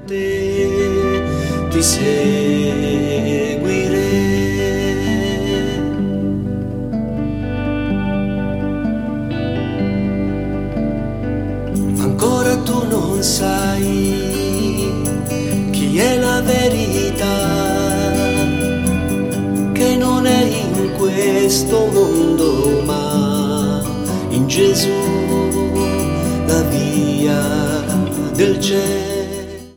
te ti seguirei. Ancora tu non sai chi è la verità, che non è in questo mondo ma in Gesù, la via del cielo.